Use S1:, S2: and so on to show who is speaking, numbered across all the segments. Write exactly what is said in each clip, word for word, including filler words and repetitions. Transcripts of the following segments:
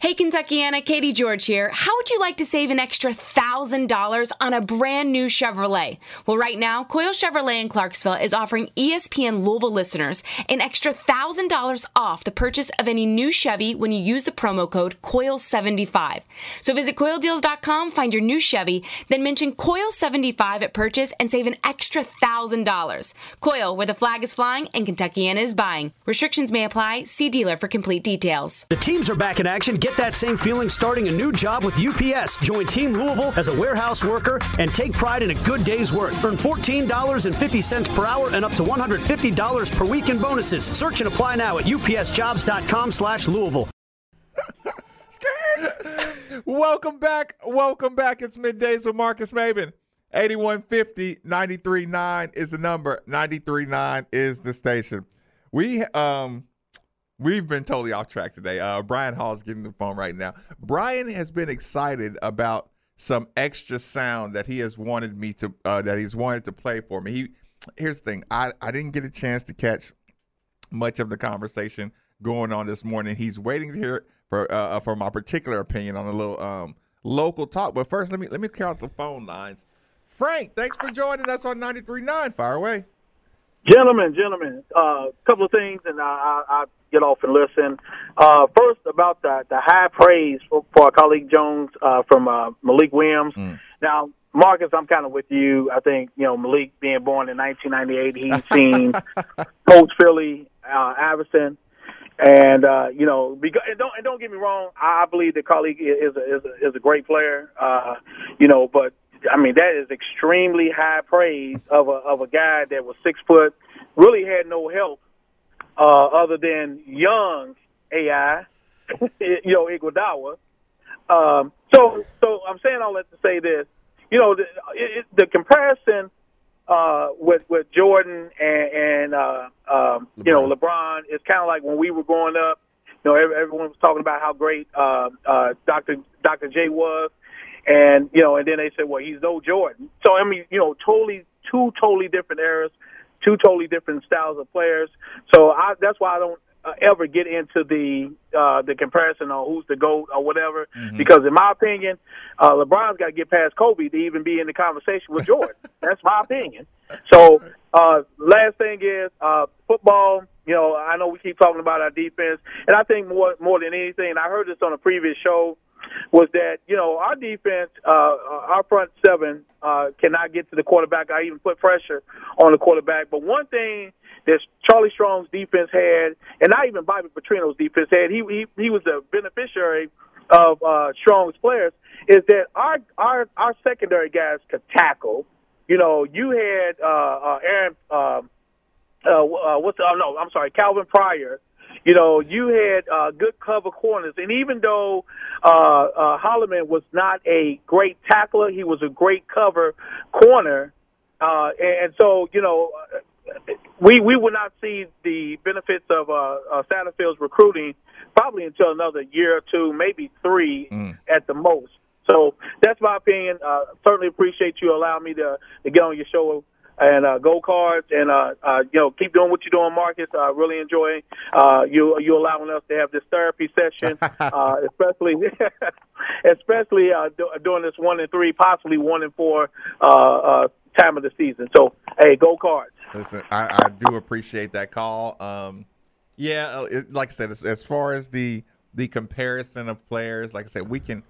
S1: Hey, Kentuckiana, Katie George here. How would you like to save an extra one thousand dollars on a brand new Chevrolet? Well, right now, Coyle Chevrolet in Clarksville is offering E S P N Louisville listeners an extra one thousand dollars off the purchase of any new Chevy when you use the promo code Coyle seventy-five. So visit Coyle Deals dot com, find your new Chevy, then mention Coyle seventy-five at purchase and save an extra one thousand dollars. Coyle, where the flag is flying and Kentuckiana is buying. Restrictions may apply. See dealer for complete details.
S2: The teams are back in action. Get that same feeling starting a new job with U P S. Join Team Louisville as a warehouse worker and take pride in a good day's work. Earn fourteen dollars and fifty cents per hour and up to one hundred fifty dollars per week in bonuses. Search and apply now at U P S jobs dot com slash Louisville.
S3: Welcome back. Welcome back. It's Middays with Marcus Maben. eighty-one fifty, ninety-three point nine is the number. ninety-three point nine is the station. We, um... We've been totally off track today. Uh, Brian Hall is getting the phone right now. Brian has been excited about some extra sound that he has wanted me to uh, that he's wanted to play for me. He here's the thing. I, I didn't get a chance to catch much of the conversation going on this morning. He's waiting to hear for uh, for my particular opinion on a little um, local talk. But first, let me let me clear out the phone lines. Frank, thanks for joining us on ninety-three point nine. Fire away.
S4: Gentlemen, gentlemen, a uh, couple of things, and I, I, I get off and listen. Uh, first, about the, the high praise for, for our colleague Jones uh, from uh, Malik Williams. Mm. Now, Marcus, I'm kind of with you. I think, you know, Malik being born in nineteen ninety-eight, he's seen Coach Philly, uh, Iverson. And, uh, you know, because, and, don't, and don't get me wrong, I believe that colleague is a, is a, is a great player, uh, you know, but I mean, that is extremely high praise of a of a guy that was six foot, really had no help uh, other than young A I, you know, Iguodala. Um, so, so I'm saying all that to say this, you know, the, it, the comparison uh, with with Jordan and, and uh, um, you know, LeBron is kind of like when we were growing up. You know, everyone was talking about how great uh, uh, Doctor Doctor J was. And, you know, and then they said, well, he's no Jordan. So, I mean, you know, totally, two totally different eras, two totally different styles of players. So I, that's why I don't uh, ever get into the uh, the comparison on who's the GOAT or whatever, mm-hmm. because in my opinion, uh, LeBron's got to get past Kobe to even be in the conversation with Jordan. That's my opinion. So uh, last thing is uh, football. You know, I know we keep talking about our defense, and I think more more than anything, and I heard this on a previous show, was that, you know, our defense, uh, our front seven uh, cannot get to the quarterback. I even put pressure on the quarterback. But one thing that Charlie Strong's defense had, and not even Bobby Petrino's defense had, he he, he was a beneficiary of uh, Strong's players, is that our, our, our secondary guys could tackle. You know, you had uh, uh, Aaron, uh, uh, uh, what's the, oh, no, I'm sorry, Calvin Pryor. You know, you had uh, good cover corners. And even though uh, uh, Holloman was not a great tackler, he was a great cover corner. Uh, and, and so, you know, we we will not see the benefits of uh, uh, Satterfield's recruiting probably until another year or two, maybe three mm. at the most. So that's my opinion. Uh, certainly appreciate you allowing me to, to get on your show. And uh, go Cards, and uh, uh, you know, keep doing what you're doing, Marcus. I uh, really enjoy uh, you you allowing us to have this therapy session, uh, especially especially uh, do, doing this one and three, possibly one and four uh, uh, time of the season. So, hey, go Cards!
S3: Listen, I, I do appreciate that call. Um, yeah, it, like I said, as, as far as the the comparison of players, like I said, we can.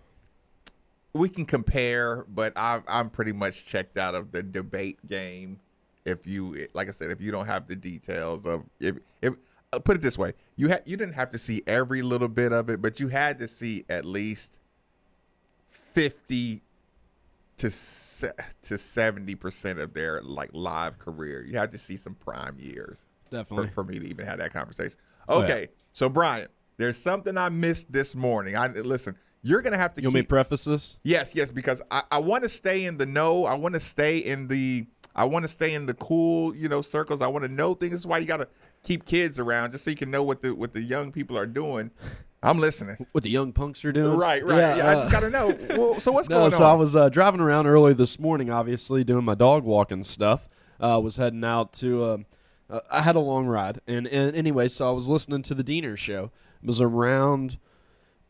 S3: We can compare, but I, I'm pretty much checked out of the debate game. If you, like I said, if you don't have the details of, if, if I'll put it this way, you had you didn't have to see every little bit of it, but you had to see at least fifty to to seventy percent of their like live career. You had to see some prime years,
S5: definitely,
S3: for, for me to even have that conversation. Okay, yeah. So Brian, there's something I missed this morning. I listen. You're going to have to
S5: you
S3: keep –
S5: You want me to preface this?
S3: Yes, yes, because I, I want to stay in the know. I want to stay in the – I want to stay in the cool, you know, circles. I want to know things. This is why you got to keep kids around just so you can know what the what the young people are doing. I'm listening.
S5: What the young punks are doing?
S3: Right, right. Yeah, yeah uh, I just got to know. Well, so what's
S5: no,
S3: going
S5: so
S3: on?
S5: I was uh, driving around early this morning, obviously, doing my dog walking stuff. I uh, was heading out to uh, – uh, I had a long ride. And, and anyway, so I was listening to the Diener show. It was around –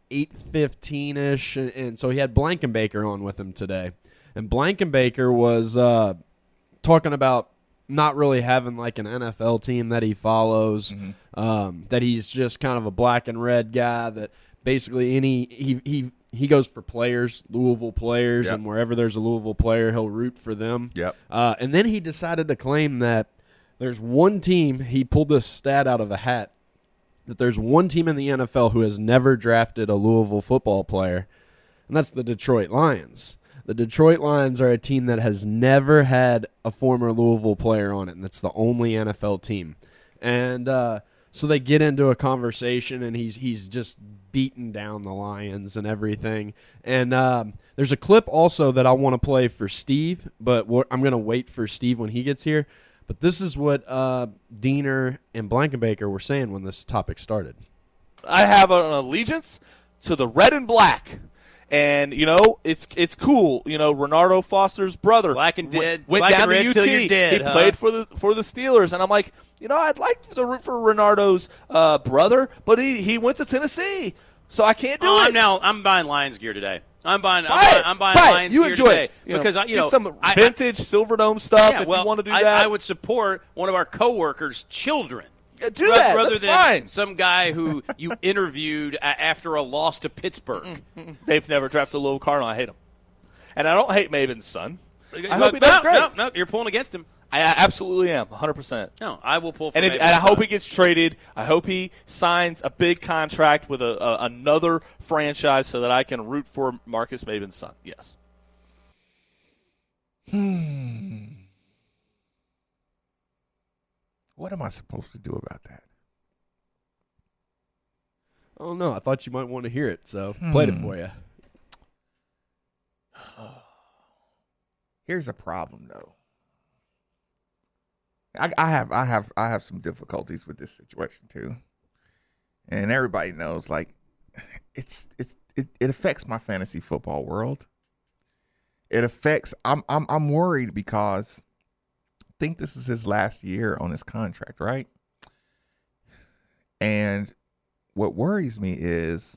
S5: eight fifteen ish, and, and so he had Blankenbaker on with him today, and Blankenbaker was uh, talking about not really having like an N F L team that he follows, mm-hmm. um, that he's just kind of a black and red guy. That basically any he he. He goes for players, Louisville players, yep. and wherever there's a Louisville player, he'll root for them.
S3: Yep.
S5: Uh, and then he decided to claim that there's one team, he pulled this stat out of a hat, that there's one team in the N F L who has never drafted a Louisville football player, and that's the Detroit Lions. The Detroit Lions are a team that has never had a former Louisville player on it, and that's the only N F L team. And uh, so they get into a conversation, and he's he's just beating down the Lions and everything. And um, there's a clip also that I want to play for Steve, but I'm going to wait for Steve when he gets here. But this is what uh, Diener and Blankenbaker were saying when this topic started.
S6: I have an allegiance to the red and black. And, you know, it's it's cool. You know, Renardo Foster's brother
S7: black and dead,
S6: went, went
S7: black
S6: down
S7: and
S6: to
S7: red
S6: U T.
S7: Till you're dead,
S6: he
S7: huh?
S6: played for the for the Steelers. And I'm like, you know, I'd like to root for Renardo's uh, brother, but he, he went to Tennessee. So I can't do
S7: oh,
S6: it.
S7: I'm now I'm buying Lions gear today. I'm buying I'm
S6: buy
S7: buying,
S6: it.
S7: I'm buying
S6: buy
S7: Lions
S6: you
S7: gear
S6: enjoy
S7: today
S6: it. You
S7: because
S6: know,
S7: I, you
S6: get
S7: know
S6: some
S7: I,
S6: vintage Silverdome stuff
S7: yeah,
S6: if
S7: well,
S6: you want to do
S7: I,
S6: that.
S7: I would support one of our coworkers' children.
S6: Yeah, do
S7: rather,
S6: that.
S7: rather
S6: That's
S7: than
S6: fine.
S7: some guy who you interviewed a- after a loss to Pittsburgh.
S6: They've never drafted a Louisville Cardinal. I hate him, and I don't hate Maven's son. I
S7: no,
S6: hope he does
S7: no,
S6: great.
S7: no, no, you're pulling against him.
S6: I absolutely am, one hundred percent.
S7: No, I will pull for
S6: and, if,
S7: Maven's
S6: and I hope
S7: son.
S6: he gets traded. I hope he signs a big contract with a, a, another franchise so that I can root for Marcus Maven's son. Yes.
S3: Hmm. What am I supposed to do about that?
S5: Oh, no. I thought you might want to hear it, so hmm. played it for you.
S3: Here's a problem, though. I, I have, I have, I have some difficulties with this situation too, and everybody knows, like, it's, it's, it, it affects my fantasy football world. It affects. I'm, I'm, I'm worried because I think this is his last year on his contract, right? And what worries me is,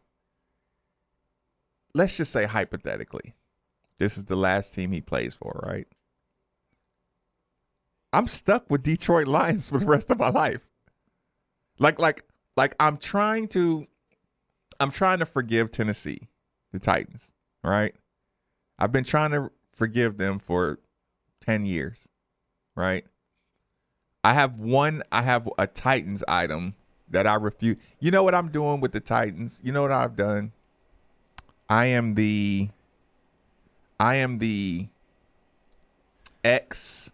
S3: let's just say hypothetically, this is the last team he plays for, right? I'm stuck with Detroit Lions for the rest of my life. Like, like, like I'm trying to, I'm trying to forgive Tennessee, the Titans, right? I've been trying to forgive them for ten years, right? I have one, I have a Titans item that I refuse. You know what I'm doing with the Titans? You know what I've done? I am the, I am the ex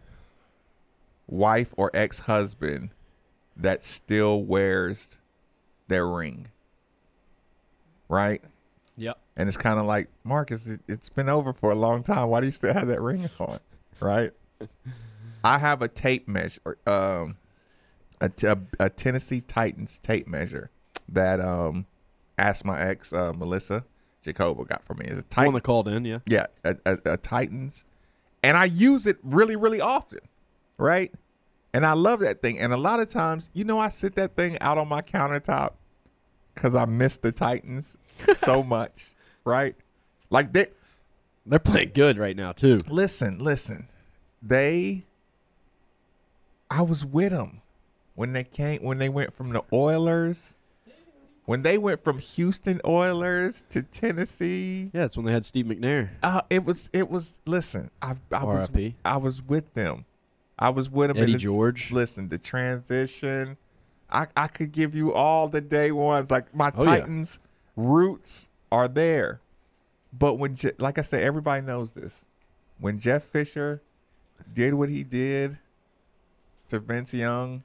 S3: wife or ex-husband that still wears their ring, right?
S5: Yep.
S3: And it's kind of like, Marcus, it, it's been over for a long time. Why do you still have that ring on, right? I have a tape measure, um, a, t- a, a Tennessee Titans tape measure that um, asked my ex, uh, Melissa Jacobo, got for me. It's a Titan-
S5: one that called in, yeah.
S3: Yeah, a, a, a Titans. And I use it really, really often. Right? And I love that thing. And a lot of times, you know, I sit that thing out on my countertop because I miss the Titans so much. Right? Like, they
S5: they're playing good right now, too.
S3: Listen, listen. They, I was with them when they came, when they went from the Oilers, when they went from Houston Oilers to Tennessee.
S5: Yeah, it's when they had Steve McNair.
S3: Uh, it was, it was, listen, I, I was, I was with them. I was with him.
S5: Eddie
S3: in the,
S5: George.
S3: Listen, the transition. I, I could give you all the day ones. Like, my
S5: oh,
S3: Titans yeah. roots are there. But when, Je- like I said, everybody knows this. When Jeff Fisher did what he did to Vince Young,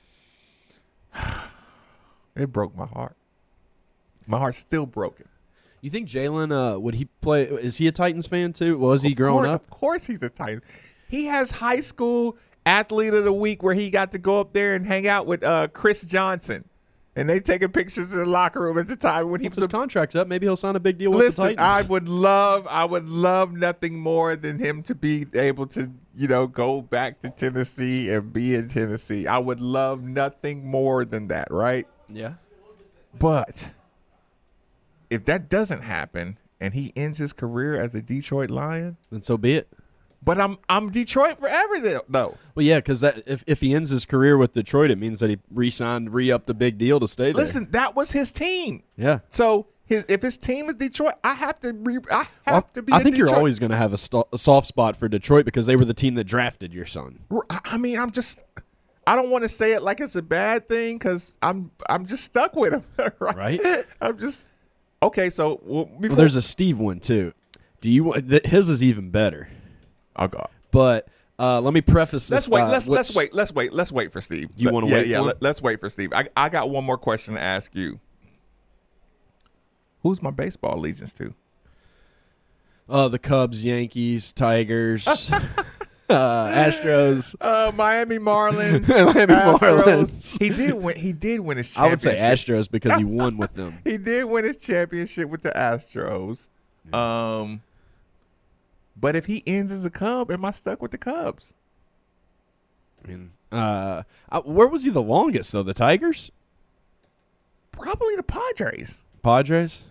S3: it broke my heart. My heart's still broken.
S5: You think Jalen, uh, would he play? Is he a Titans fan too? Was he
S3: of
S5: growing
S3: course,
S5: up?
S3: Of course he's a Titan. He has high school athlete of the week where he got to go up there and hang out with uh, Chris Johnson. And they taking pictures in the locker room at the time when he
S5: if
S3: was
S5: his
S3: a,
S5: contract's up. Maybe he'll sign a big deal with
S3: listen,
S5: the Titans.
S3: I would love, I would love nothing more than him to be able to, you know, go back to Tennessee and be in Tennessee. I would love nothing more than that, right?
S5: Yeah.
S3: But if that doesn't happen and he ends his career as a Detroit Lion,
S5: then so be it.
S3: But I'm I'm Detroit forever though.
S5: Well, yeah, because that if if he ends his career with Detroit, it means that he re-signed, re-upped a big deal to stay there.
S3: Listen, that was his team.
S5: Yeah.
S3: So his if his team is Detroit, I have to re, I have
S5: well,
S3: to be.
S5: I
S3: in
S5: think
S3: Detroit.
S5: you're always going to have a, st- a soft spot for Detroit because they were the team that drafted your son.
S3: I mean, I'm just. I don't want to say it like it's a bad thing because I'm I'm just stuck with him. Right?
S5: Right?
S3: I'm just okay. So well, before,
S5: well, there's a Steve one too. Do you want th- his is even better?
S3: Oh God.
S5: But uh, let me preface this.
S3: Let's wait.
S5: by
S3: Let's
S5: what's-
S3: let's wait. Let's wait. Let's wait for Steve.
S5: You wanna
S3: yeah,
S5: wait
S3: Yeah,
S5: for him?
S3: let, let's wait for Steve. I I got one more question to ask you. Who's my baseball allegiance to?
S5: Uh, the Cubs, Yankees, Tigers, uh, Astros.
S3: Uh, Miami Marlins.
S5: Miami
S3: Astros.
S5: Marlins.
S3: He did win. He did win his
S5: I would say
S3: championship.
S5: Astros because he won with them.
S3: He did win his championship with the Astros. Um, but if he ends as a Cub, am I stuck with the Cubs?
S5: I mean, uh, uh, where was he the longest though? The Tigers,
S3: Probably the Padres.
S5: Padres,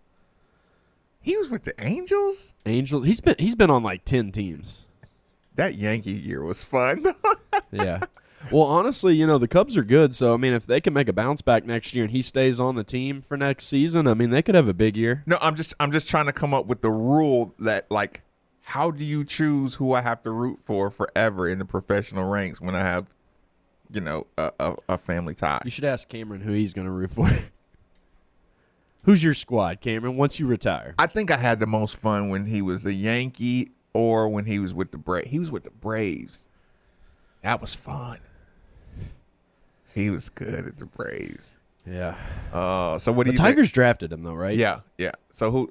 S3: He was with the Angels.
S5: Angels. He's been he's been on like ten teams.
S3: That Yankee year was fun.
S5: Yeah. Well, honestly, you know, the Cubs are good. So, I mean, if they can make a bounce back next year and he stays on the team for next season, I mean, they could have a big year.
S3: No, I'm just I'm just trying to come up with the rule that, like, how do you choose who I have to root for forever in the professional ranks when I have, you know, a, a, a family tie?
S5: You should ask Cameron who he's going to root for. Who's your squad, Cameron, once you retire?
S3: I think I had the most fun when he was the Yankee or when he was with the Braves. He was with the Braves. That was fun. He was good at the Braves.
S5: Yeah.
S3: Uh, so what do
S5: The
S3: you
S5: Tigers drafted him, though, right?
S3: think? Yeah, yeah. So who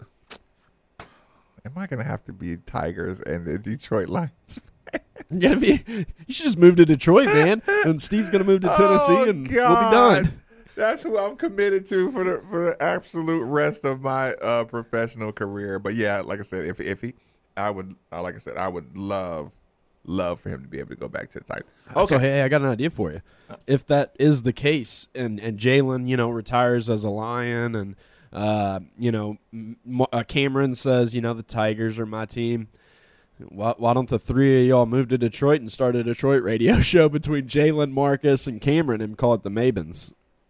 S3: am I going to have to be Tigers and the Detroit Lions?
S5: You gotta be. You should just move to Detroit, man. And Steve's gonna move to Tennessee,
S3: Oh,
S5: and
S3: God.
S5: we'll be done.
S3: That's who I'm committed to for the for the absolute rest of my uh, professional career. But yeah, like I said, if if he, I would, uh, like I said, I would love, love for him to be able to go back to the Titans. Okay,
S5: So hey, I got an idea for you. If that is the case, and and Jalen, you know, retires as a Lion, and uh, you know, M- uh, Cameron says, you know, the Tigers are my team. Why, why don't the three of y'all move to Detroit and start a Detroit radio show between Jalen, Marcus, and Cameron, and call it the Mabins?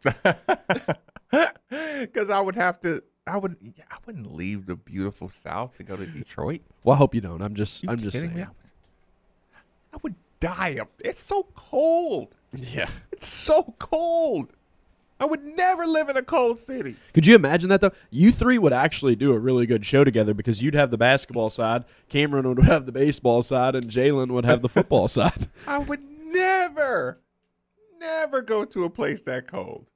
S3: because I would have to. I would. I wouldn't leave the beautiful South to go to Detroit.
S5: Well, I hope you don't. I'm just.
S3: You
S5: I'm just
S3: kidding
S5: saying.
S3: me? I would, I would die up. It's so cold.
S5: Yeah.
S3: It's so cold. I would never live in a cold city.
S5: Could you imagine that, though? You three would actually do a really good show together because you'd have the basketball side, Cameron would have the baseball side, and Jalen would have the football side.
S3: I would never, never go to a place that cold.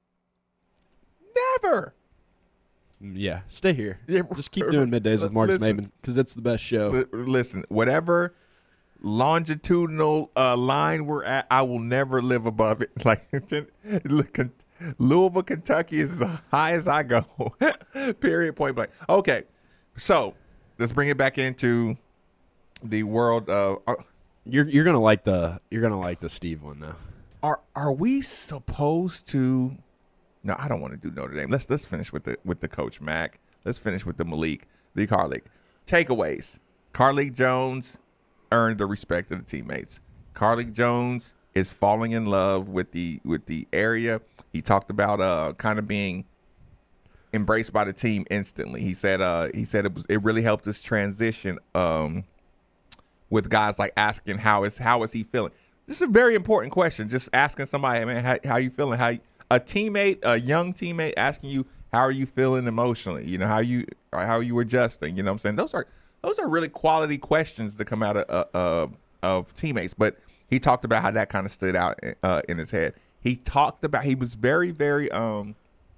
S3: Never.
S5: Yeah, stay here.
S3: Yeah,
S5: Just keep doing middays with Marcus
S3: listen.
S5: Maben because it's the best show.
S3: Li- Listen, whatever longitudinal uh, line we're at, I will never live above it. Like look, Louisville, Kentucky is as high as I go. Period. Point blank. Okay, so let's bring it back into the world of. Are,
S5: You're you're gonna like the you're gonna like the Steve one though.
S3: are are we supposed to? No, I don't want to do Notre Dame. Let's let's finish with the with the coach Mac. Let's finish with the Malik, the Carlick. Takeaways. Carlick Jones earned the respect of the teammates. Carlick Jones is falling in love with the with the area. He talked about uh kind of being embraced by the team instantly. He said uh he said it was it really helped us transition um with guys like asking how is how is he feeling. This is a very important question. Just asking somebody, man, how how you feeling? How a teammate, a young teammate, asking you how are you feeling emotionally? You know, how you how are you adjusting? You know what I'm saying? Those are those are really quality questions to come out of uh, uh, of teammates. But he talked about how that kind of stood out uh, in his head. He talked about he was very very um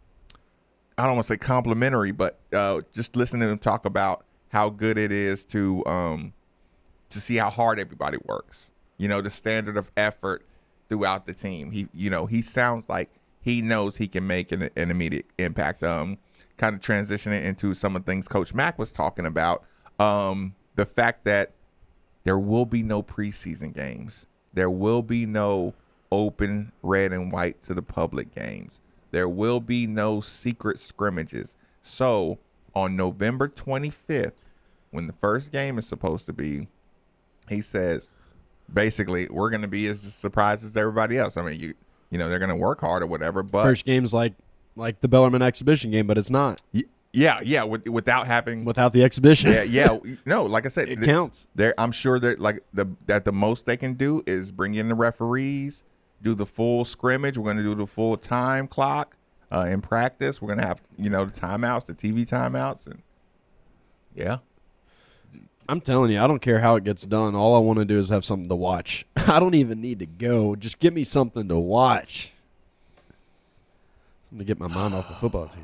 S3: I don't want to say complimentary, but uh, just listening to him talk about how good it is to um to see how hard everybody works. You know, the standard of effort throughout the team. He, you know, he sounds like he knows he can make an, an immediate impact. Um, kind of transitioning into some of the things Coach Mack was talking about. Um, the fact that there will be no preseason games. There will be no open red and white to the public games. There will be no secret scrimmages. So on November twenty-fifth, when the first game is supposed to be, he says, basically, we're going to be as surprised as everybody else. I mean, you you know, they're going to work hard or whatever. But
S5: First game's like like the Bellarmine exhibition game, but it's not.
S3: y- yeah, yeah, with, without having
S5: Without the exhibition.
S3: yeah, yeah, no, like I said,
S5: It
S3: th-
S5: counts.
S3: There, I'm sure that like the that the most they can do is bring in the referees, do the full scrimmage. We're going to do the full time clock uh, in practice. We're going to have you know the timeouts, the T V timeouts, and yeah.
S5: I'm telling you, I don't care how it gets done. All I want to do is have something to watch. I don't even need to go. Just give me something to watch. Something to get my mind off the football team.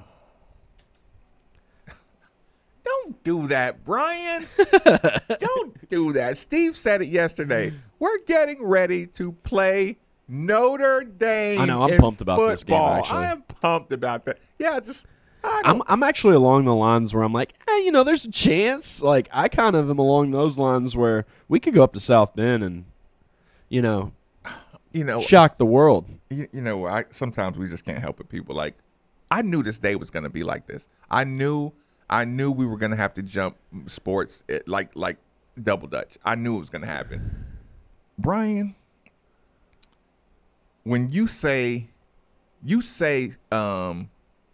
S3: Don't do that, Brian. Don't do that. Steve said it yesterday. We're getting ready to play Notre Dame.
S5: I know, I'm
S3: in
S5: pumped about this game,
S3: football.
S5: actually.
S3: I am pumped about that. Yeah, just I
S5: I'm
S3: don't,
S5: I'm actually along the lines where I'm like, eh, you know, there's a chance. Like I kind of am along those lines where we could go up to South Bend and, you know,
S3: you know,
S5: shock the world.
S3: you, you know, I sometimes we just can't help it. People like, I knew this day was going to be like this. I knew, I knew we were going to have to jump sports it, like like double dutch. I knew it was going to happen. Brian, when you say, you say, um,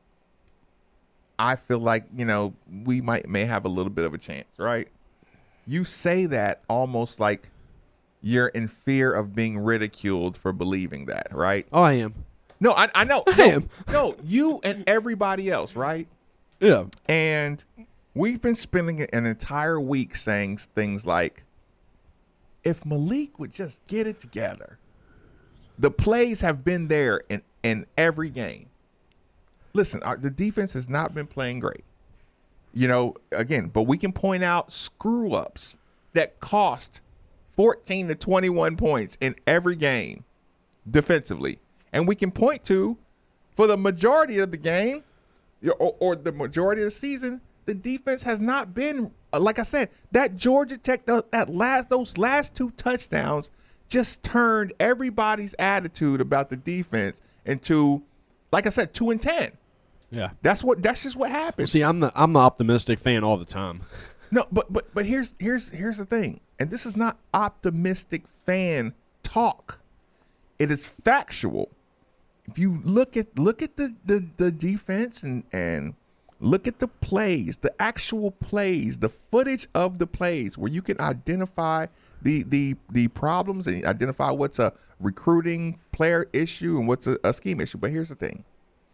S3: I feel like you know we might may have a little bit of a chance, right? You say that almost like you're in fear of being ridiculed for believing that, right?
S5: Oh, I am.
S3: No, I, I know.
S5: I
S3: no,
S5: am.
S3: no, you and everybody else, right?
S5: Yeah.
S3: And we've been spending an entire week saying things like, if Malik would just get it together. The plays have been there in, in every game. Listen, our, the defense has not been playing great. You know, again, but we can point out screw-ups that cost fourteen to twenty-one points in every game defensively. And we can point to, for the majority of the game, or, or the majority of the season, the defense has not been, like I said, that Georgia Tech, that last, those last two touchdowns just turned everybody's attitude about the defense into, like I said, two and ten.
S5: Yeah.
S3: That's what. That's just what happened.
S5: See, I'm the I'm the optimistic fan all the time.
S3: No, but but but here's here's here's the thing, and this is not optimistic fan talk. It is factual. If you look at look at the, the, the defense and, and look at the plays, the actual plays, the footage of the plays where you can identify the the the problems and identify what's a recruiting player issue and what's a, a scheme issue. But here's the thing.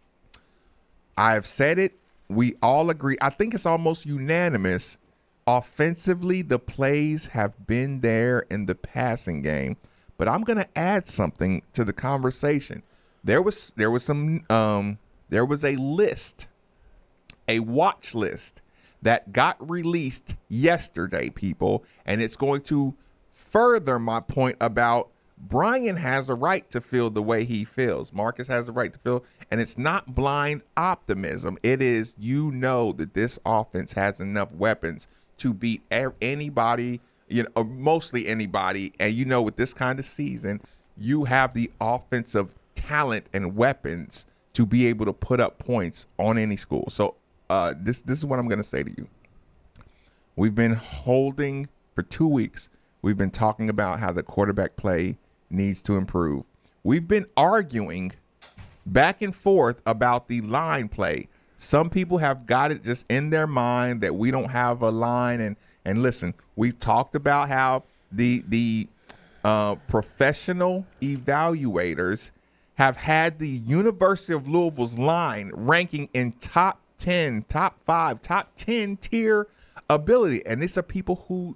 S3: I've said it. We all agree. I think it's almost unanimous. Offensively, the plays have been there in the passing game. But I'm going to add something to the conversation. There was there was some um, there was a list, a watch list that got released yesterday, people, and it's going to further my point about Brian has a right to feel the way he feels. Marcus has a right to feel, and it's not blind optimism. It is, you know, that this offense has enough weapons to beat anybody, you know, or mostly anybody. And you know, with this kind of season, you have the offensive talent and weapons to be able to put up points on any school. So uh, this this is what I'm going to say to you. We've been holding for two weeks. We've been talking about how the quarterback play needs to improve. We've been arguing back and forth about the line play. Some people have got it just in their mind that we don't have a line. And and listen, we've talked about how the the uh, professional evaluators have had the University of Louisville's line ranking in top ten, top five, top ten tier ability. And these are people who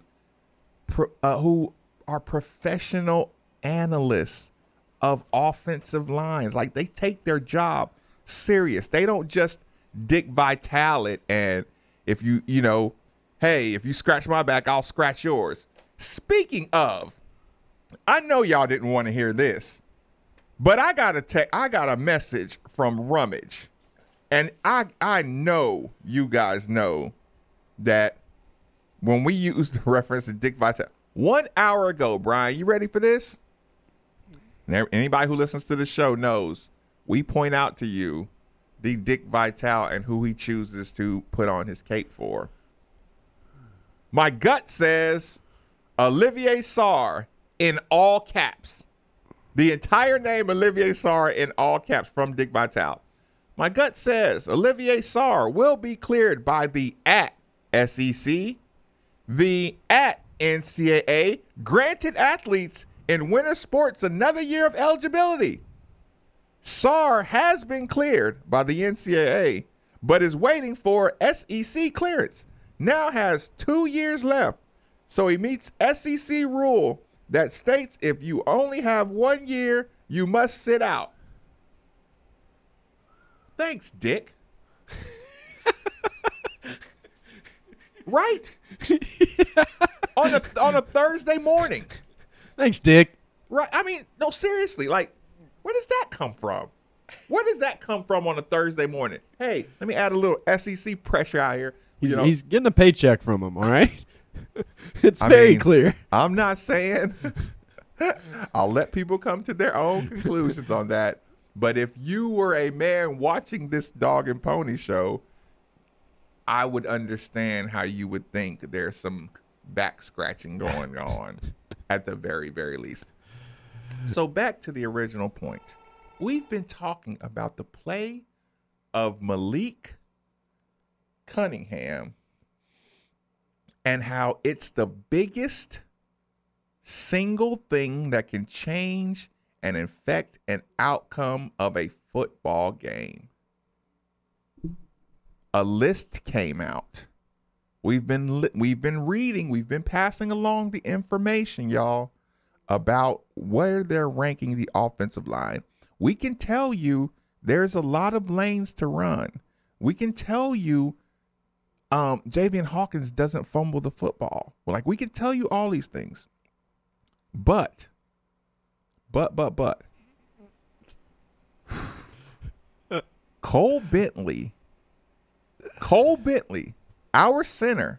S3: uh, who are professional analysts of offensive lines. Like, they take their job serious. They don't just Dick Vitale it and if you, you know, hey, if you scratch my back, I'll scratch yours. Speaking of, I know y'all didn't want to hear this, but I got a te- I got a message from Rummage. And I I know you guys know that when we use the reference to Dick Vitale, one hour ago, Brian, you ready for this? And anybody who listens to the show knows we point out to you the Dick Vitale and who he chooses to put on his cape for. My gut says Olivier Sarr in all caps. The entire name Olivier Sarr in all caps from Dick Vitale. My gut says Olivier Sarr will be cleared by the at S E C, the at N C double A, granted athletes in winter sports another year of eligibility. Sarr has been cleared by the N C double A, but is waiting for S E C clearance. Now has two years left, so he meets S E C rule that states if you only have one year, you must sit out. Thanks, Dick. Right? on a on a Thursday morning.
S5: Thanks, Dick.
S3: Right? I mean, no, seriously. Like, where does that come from? Where does that come from on a Thursday morning? Hey, let me add a little S E C pressure out here.
S5: He's,
S3: you know?
S5: he's getting a paycheck from him, all right? It's
S3: I
S5: very
S3: mean,
S5: clear.
S3: I'm not saying I'll let people come to their own conclusions on that. But if you were a man watching this dog and pony show, I would understand how you would think there's some back scratching going on at the very, very least. So back to the original point. We've been talking about the play of Malik Cunningham and how it's the biggest single thing that can change and affect an outcome of a football game. A list came out. We've been li- we've been reading, we've been passing along the information, y'all, about where they're ranking the offensive line. We can tell you there's a lot of lanes to run. We can tell you um, Javian Hawkins doesn't fumble the football. Like, we can tell you all these things. But, but, but, but, Cole Bentley, Cole Bentley, our center,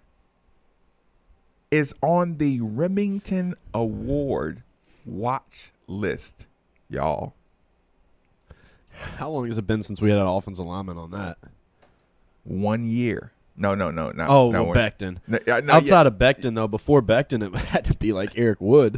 S3: is on the Remington Award watch list, y'all.
S5: How long has it been since we had an offensive lineman on that?
S3: One year. No, no, no, no.
S5: Oh,
S3: no,
S5: well, Becton.
S3: No, uh, no,
S5: Outside
S3: yeah.
S5: of Becton, though, before Becton, it had to be like Eric Wood.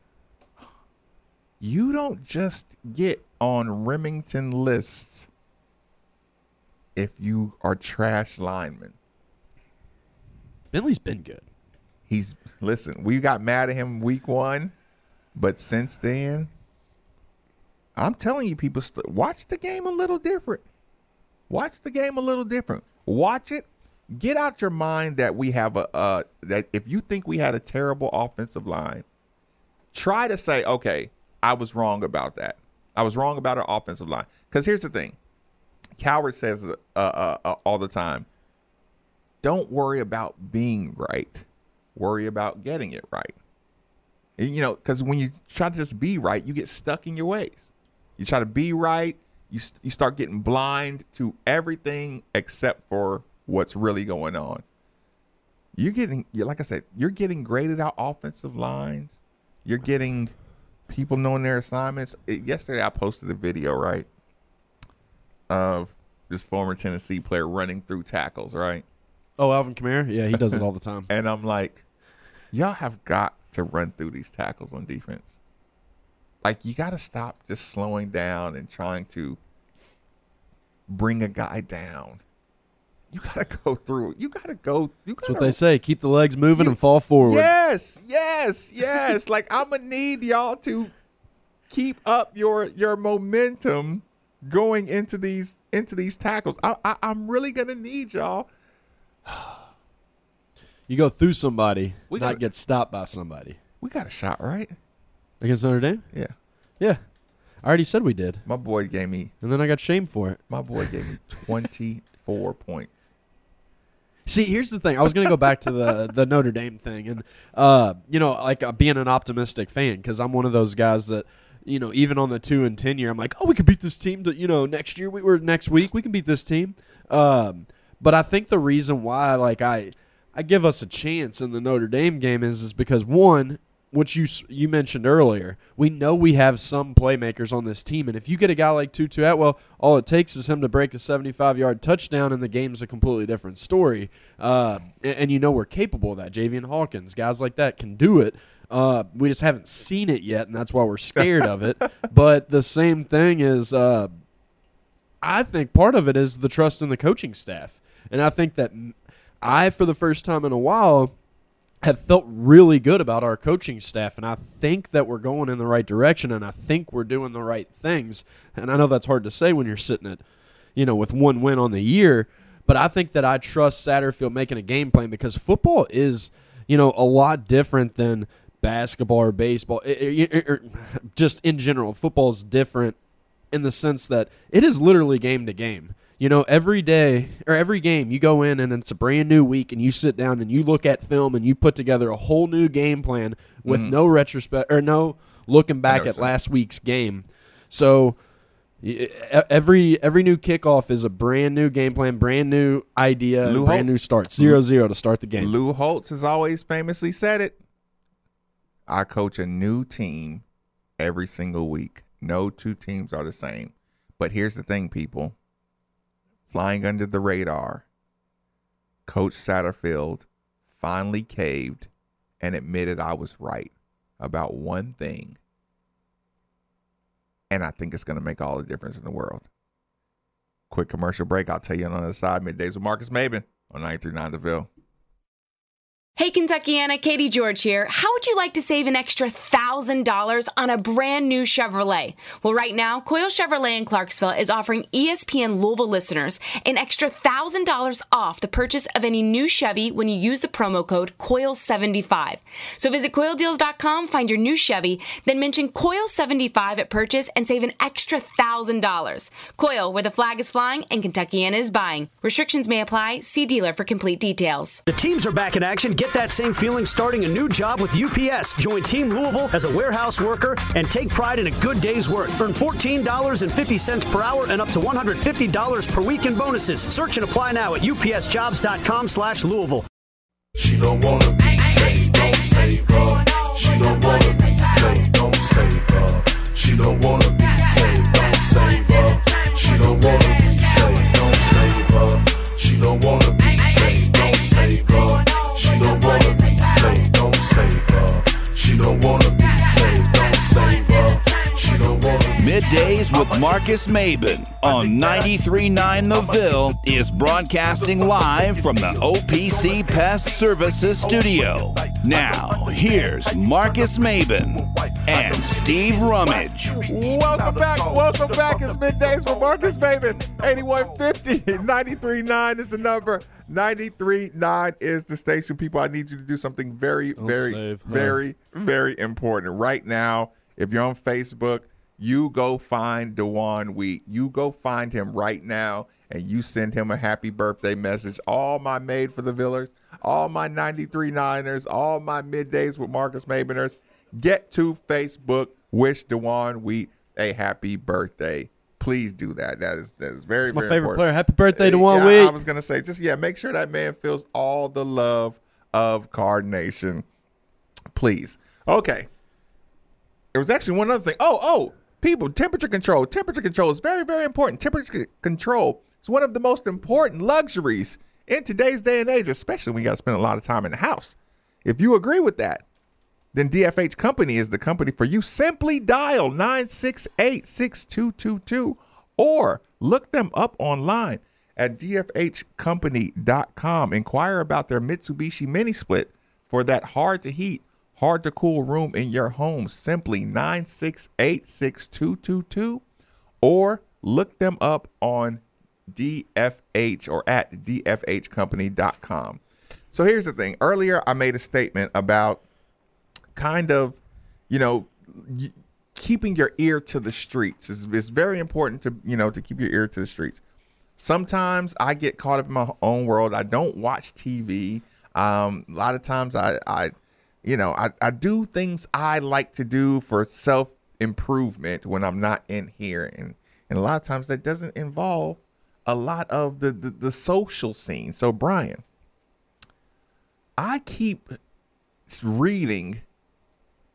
S3: You don't just get on Remington lists if you are trash linemen.
S5: Bentley's been good.
S3: He's listen, we got mad at him week one, but since then, I'm telling you, people, st- watch the game a little different. Watch the game a little different. Watch it. Get out your mind that we have a uh, that if you think we had a terrible offensive line, try to say, okay, I was wrong about that. I was wrong about our offensive line. Because here's the thing, Coward says uh, uh, uh, all the time, don't worry about being right. Worry about getting it right. And, you know, because when you try to just be right, you get stuck in your ways. You try to be right, you you start getting blind to everything except for what's really going on. You're getting, like I said, you're getting graded out offensive lines. You're getting people knowing their assignments. It, yesterday I posted a video, right, of this former Tennessee player running through tackles, right?
S5: Oh, Alvin Kamara? Yeah, he does it all the time.
S3: And I'm like, y'all have got to run through these tackles on defense. Like, you got to stop just slowing down and trying to bring a guy down. You got to go through. You got to go. You gotta,
S5: That's what they say. Keep the legs moving
S3: you,
S5: and fall forward.
S3: Yes, yes, yes. Like, I'm going to need y'all to keep up your your momentum going into these into these tackles. I, I, I'm really going to need y'all.
S5: You go through somebody,
S3: We
S5: not
S3: gotta-
S5: get stopped by somebody.
S3: We got a shot, right?
S5: Against Notre Dame?
S3: Yeah.
S5: Yeah. I already said we did.
S3: My boy gave me
S5: And then I got shamed for it.
S3: my boy gave me twenty-four points.
S5: See, here's the thing. I was going to go back to the, the Notre Dame thing. And, uh, you know, like uh, being an optimistic fan, because I'm one of those guys that, you know, even on the two and ten year, I'm like, oh, we could beat this team. To, you know, next year, we were next week, we can beat this team. Um, but I think the reason why, like, I I give us a chance in the Notre Dame game is, is because, one, what you you mentioned earlier. We know we have some playmakers on this team, and if you get a guy like Tutu Atwell, all it takes is him to break a seventy-five-yard touchdown, and the game's a completely different story. Uh, and, and you know we're capable of that. Javian Hawkins, guys like that can do it. Uh, we just haven't seen it yet, and that's why we're scared of it. But the same thing is, uh, I think part of it is the trust in the coaching staff. And I think that I, for the first time in a while, have felt really good about our coaching staff, and I think that we're going in the right direction, and I think we're doing the right things. And I know that's hard to say when you're sitting at, you know, with one win on the year, but I think that I trust Satterfield making a game plan because football is, you know, a lot different than basketball or baseball. It, it, it, it, just in general, football is different in the sense that it is literally game to game. You know, every day or every game you go in and it's a brand new week and you sit down and you look at film and you put together a whole new game plan with mm-hmm. no retrospect or no looking back at last week's game. So every every new kickoff is a brand new game plan, brand new idea,
S3: Lou
S5: brand
S3: Holtz.
S5: new start. Zero zero to start the game.
S3: Lou Holtz has always famously said it. I coach a new team every single week. No two teams are the same. But here's the thing, people. Flying under the radar, Coach Satterfield finally caved and admitted I was right about one thing. And I think it's going to make all the difference in the world. Quick commercial break. I'll tell you on the other side. Middays with Marcus Maben on ninety-three point nine The Ville.
S1: Hey, Kentuckiana, Katie George here. How would you like to save an extra one thousand dollars on a brand new Chevrolet? Well, right now, Coyle Chevrolet in Clarksville is offering E S P N Louisville listeners an extra one thousand dollars off the purchase of any new Chevy when you use the promo code Coyle seventy-five. So visit Coyle Deals dot com, find your new Chevy, then mention Coyle seventy-five at purchase and save an extra one thousand dollars. Coyle, where the flag is flying and Kentuckiana is buying. Restrictions may apply. See dealer for complete details.
S2: The teams are back in action. Get that same feeling starting a new job with U P S. Join Team Louisville as a warehouse worker and take pride in a good day's work. Earn fourteen dollars and fifty cents per hour and up to one hundred fifty dollars per week in bonuses. Search and apply now at U P S jobs dot com slash Louisville.
S8: She don't wanna be saved, don't save her. She don't wanna be saved, don't save her. She don't wanna be saved, don't save her. She don't wanna be saved, don't save her. She don't wanna be saved, don't save her. She don't wanna be saved, don't save her. She don't wanna be saved, don't save her. She don't wanna be
S9: Middays with Marcus Maben on ninety-three point nine The Ville is broadcasting live from the O P C Pest Services studio. Now, here's Marcus Maben and Steve Rummage.
S3: Welcome back. Welcome back. It's Middays with Marcus Maben. eighty-one fifty, ninety-three point nine is the number. ninety-three point nine is the station. People, I need you to do something very,
S5: Don't
S3: very,
S5: save.
S3: very, very important. Right now, if you're on Facebook, you go find DeJuan Wheat. You go find him right now, and you send him a happy birthday message. All my Made for the Villers, all my ninety-three niners, all my Middays with Marcus Mabeners, get to Facebook, wish DeJuan Wheat a happy birthday. Please do that. That is that is very,
S5: It's my
S3: very
S5: favorite
S3: important.
S5: player. Happy birthday to
S3: Yeah,
S5: Juan
S3: I
S5: Wheat.
S3: was going to say, just, yeah, make sure that man feels all the love of Card Nation. Please. Okay. There was actually one other thing. Oh, oh, people, temperature control. Temperature control is very, very important. Temperature control is one of the most important luxuries in today's day and age, especially when you got to spend a lot of time in the house. If you agree with that, then D F H Company is the company for you. Simply dial nine six eight, six two two two or look them up online at D F H company dot com. Inquire about their Mitsubishi Mini Split for that hard to heat, hard to cool room in your home. Simply nine six eight, six two two two or look them up on D F H or at D F H company dot com. So here's the thing. Earlier, I made a statement about kind of, you know, y- keeping your ear to the streets. It's, it's very important to, you know, to keep your ear to the streets. Sometimes I get caught up in my own world. I don't watch T V. Um, a lot of times I, I you know, I, I do things I like to do for self-improvement when I'm not in here. And, and a lot of times that doesn't involve a lot of the, the, the social scene. So, Brian, I keep reading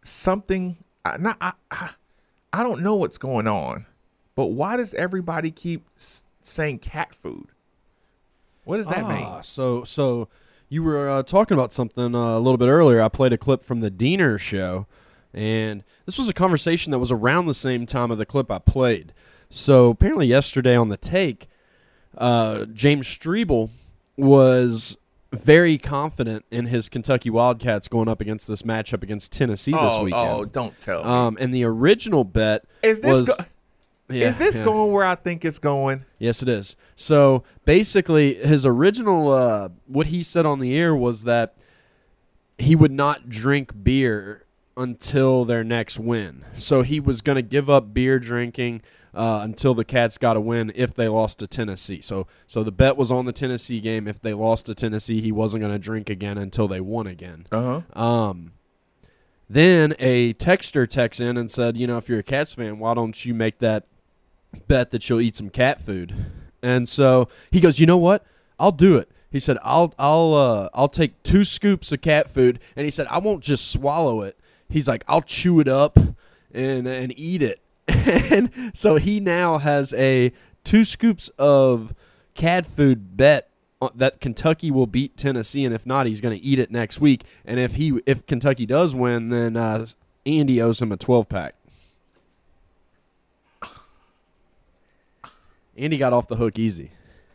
S3: something. Not I, I, I don't know what's going on, but why does everybody keep s- saying cat food? What does that
S5: ah,
S3: mean?
S5: So, so you were uh, talking about something uh, a little bit earlier. I played a clip from the Diener show, and this was a conversation that was around the same time of the clip I played. So apparently yesterday on The Take, uh, James Strebel was very confident in his Kentucky Wildcats going up against this matchup against Tennessee this
S3: oh,
S5: weekend.
S3: Oh, don't tell me.
S5: Um, and the original bet
S3: is this
S5: was...
S3: go-
S5: Yeah,
S3: is this
S5: yeah.
S3: going where I think it's going?
S5: Yes, it is. So basically, his original, uh, what he said on the air was that he would not drink beer until their next win. So he was going to give up beer drinking uh, until the Cats got a win if they lost to Tennessee. So, so the bet was on the Tennessee game. If they lost to Tennessee, he wasn't going to drink again until they won again.
S3: Uh huh.
S5: Um, then a texter texts in and said, you know, if you're a Cats fan, why don't you make that bet that you'll eat some cat food? And so he goes, you know what? I'll do it. He said, I'll I'll uh, I'll take two scoops of cat food, and he said, I won't just swallow it. He's like, I'll chew it up and and eat it. And so he now has a two scoops of cat food bet that Kentucky will beat Tennessee, and if not, he's going to eat it next week. And if he if Kentucky does win, then uh, Andy owes him a twelve pack. Andy got off the hook easy.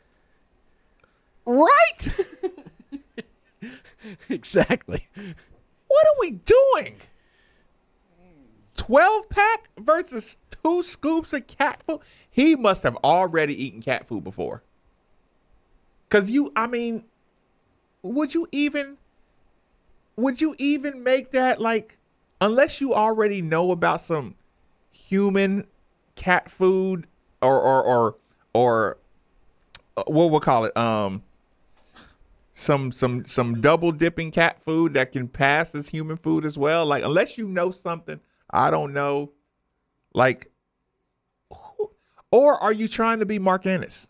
S3: Right?
S5: Exactly.
S3: What are we doing? twelve pack versus two scoops of cat food? He must have already eaten cat food before. Because you, I mean, would you even, would you even make that, like, unless you already know about some human cat food or, or, or, or uh, what we'll call it, um, some, some, some double dipping cat food that can pass as human food as well. Like, unless you know something, I don't know, like, who, or are you trying to be Mark Ennis?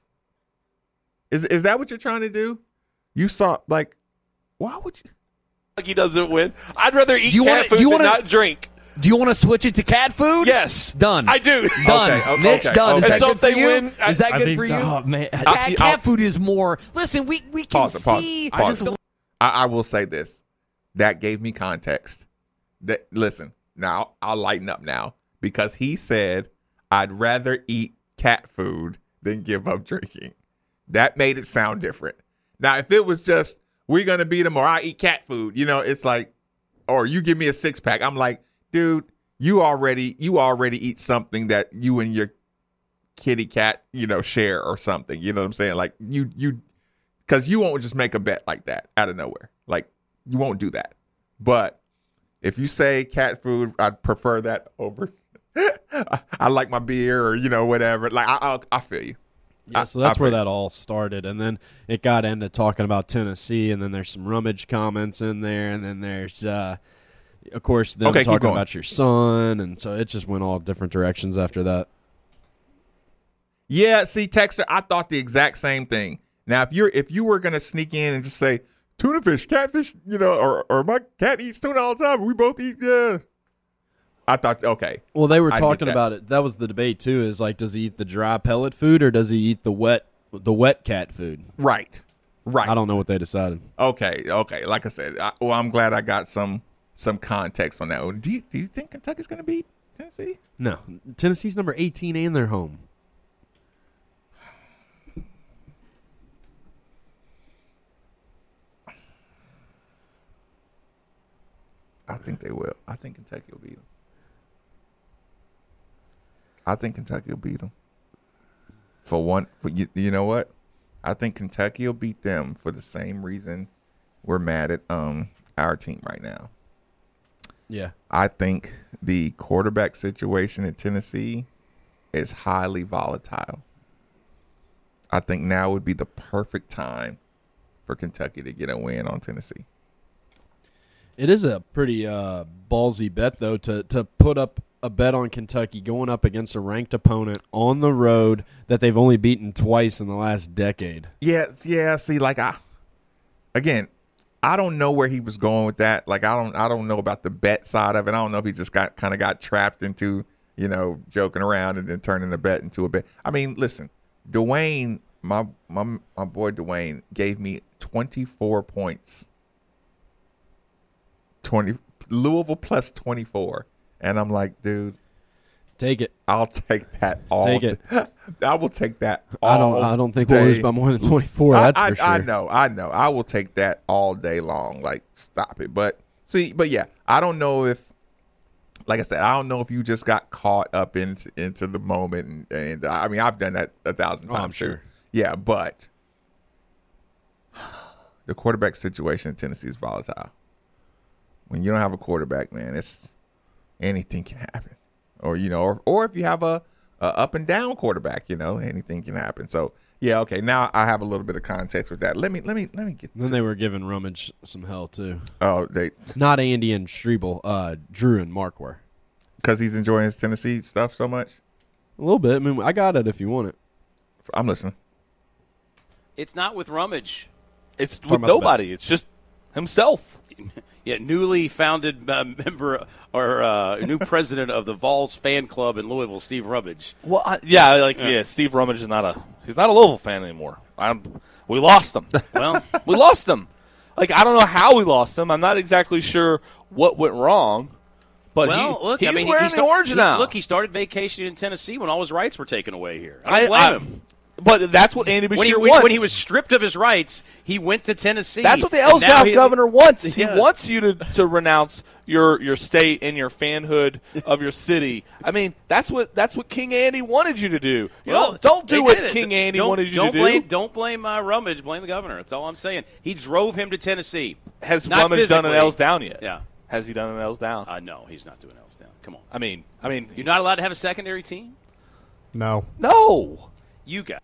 S3: Is is that what you're trying to do? You saw, like, why would you?
S6: Like he doesn't win. I'd rather eat
S10: you
S6: cat
S10: wanna,
S6: food
S10: do you
S6: than
S10: wanna,
S6: not drink.
S10: Do you want to switch it to cat food?
S6: Yes.
S10: Done.
S6: I do.
S10: Done.
S3: Okay, okay,
S10: Mitch,
S3: okay,
S10: done. Is
S3: okay.
S10: that
S6: And so
S10: good
S6: if
S10: for
S6: they
S10: you?
S6: win, I-
S10: is that
S6: I
S10: good
S6: think-
S10: for you?
S5: Oh, man.
S10: Cat,
S3: I'll-
S10: cat food is more. Listen, we, we can
S3: Pause it, pause
S10: see.
S3: it, pause
S10: I just,
S3: it. I, I will say this. That gave me context. That listen, now I'll lighten up now because he said I'd rather eat cat food than give up drinking. That made it sound different. Now, if it was just we're gonna beat them or I eat cat food, you know, it's like, or you give me a six pack. I'm like, dude, you already you already eat something that you and your kitty cat, you know, share or something. You know what I'm saying? Like you you because you won't just make a bet like that out of nowhere. Like you won't do that. But if you say cat food, I'd prefer that over. I, I like my beer or you know whatever. Like I I, I feel you.
S5: Yeah, so that's where that all started, and then it got into talking about Tennessee, and then there's some rummage comments in there, and then there's, uh, of course, them
S3: Okay, keep
S5: talking
S3: going.
S5: about your son, and so it just went all different directions after that.
S3: Yeah, see, Texter, I thought the exact same thing. Now, if you're if you were gonna sneak in and just say tuna fish, catfish, you know, or or my cat eats tuna all the time, we both eat, yeah. I thought, okay.
S5: Well, they were
S3: I get
S5: talking
S3: that.
S5: about it. That was the debate too. Is like, does he eat the dry pellet food or does he eat the wet, the wet cat food?
S3: Right, right.
S5: I don't know what they decided.
S3: Okay, okay. Like I said, I, well, I'm glad I got some some context on that one. Do you do you think Kentucky's gonna beat Tennessee?
S5: No, Tennessee's number eighteen and they're home.
S3: I think they will. I think Kentucky will beat them. I think Kentucky will beat them. For one, for you, you know what? I think Kentucky will beat them for the same reason we're mad at um our team right now.
S5: Yeah.
S3: I think the quarterback situation in Tennessee is highly volatile. I think now would be the perfect time for Kentucky to get a win on Tennessee.
S5: It is a pretty uh, ballsy bet, though, to, to put up a bet on Kentucky going up against a ranked opponent on the road that they've only beaten twice in the last decade.
S3: Yeah, yeah. See, like I, again, I don't know where he was going with that. Like, I don't, I don't know about the bet side of it. I don't know if he just got kind of got trapped into, you know, joking around and then turning the bet into a bet. I mean, listen, Dwayne, my my my boy Dwayne gave me twenty-four points. twenty Louisville plus twenty-four, and I'm like, dude,
S5: take it.
S3: I'll take that all.
S5: Take it.
S3: I will take that. All
S5: I don't. I don't think
S3: day.
S5: we'll lose by more than twenty-four. That's
S3: I, I,
S5: for sure.
S3: I know. I know. I will take that all day long. Like, stop it. But see, but yeah, I don't know if, like I said, I don't know if you just got caught up into into the moment, and, and I mean, I've done that a thousand
S5: Oh,
S3: times.
S5: I'm sure.
S3: Too. Yeah, but the quarterback situation in Tennessee is volatile. When you don't have a quarterback, man, it's anything can happen. Or, you know, or, or if you have a, a up and down quarterback, you know, anything can happen. So, yeah, okay, now I have a little bit of context with that. Let me let me let me get
S5: Then they were giving Rummage some hell too.
S3: Oh, they
S5: not Andy and Strebel, uh, Drew and Mark were.
S3: Because he's enjoying his Tennessee stuff so much?
S5: A little bit. I mean, I got it if you want it.
S3: I'm listening.
S7: It's not with Rummage.
S6: It's
S5: Talking
S6: with
S5: about the
S6: nobody. It's just himself.
S7: Yeah, newly founded uh, member or uh, new president of the Vols fan club in Louisville, Steve Rummage.
S6: Well, I, yeah, like yeah. yeah, Steve Rummage is not a he's not a Louisville fan anymore. I'm, we lost him.
S7: Well,
S6: we lost him. Like, I don't know how we lost him. I'm not exactly sure what went wrong. But
S7: well,
S6: he,
S7: look,
S6: he's
S7: I mean,
S6: wearing
S7: he
S6: the
S7: start,
S6: orange
S7: he,
S6: now.
S7: Look, he started vacationing in Tennessee when all his rights were taken away here. I don't
S6: I,
S7: blame
S6: I,
S7: him.
S6: But that's what Andy Beshear
S7: when he,
S6: wants.
S7: When he was stripped of his rights, he went to Tennessee.
S6: That's what the Ellsdown governor wants. He
S7: yeah.
S6: wants you to, to renounce your, your state and your fanhood of your city. I mean, that's what that's what King Andy wanted you to do. You
S7: well,
S6: don't, don't do what King
S7: it.
S6: Andy
S7: don't,
S6: wanted you
S7: don't
S6: to
S7: blame,
S6: do.
S7: Don't blame uh, Rummage. Blame the governor. That's all I'm saying. He drove him to Tennessee.
S6: Has
S7: Not
S6: Rummage done an
S7: physically.
S6: Ellsdown yet?
S7: Yeah.
S6: Has he done an Ellsdown?
S7: Uh, no, he's not doing Ellsdown. Come on.
S6: I mean, I mean,
S7: you're not allowed to have a secondary team?
S5: No.
S6: No.
S7: You got.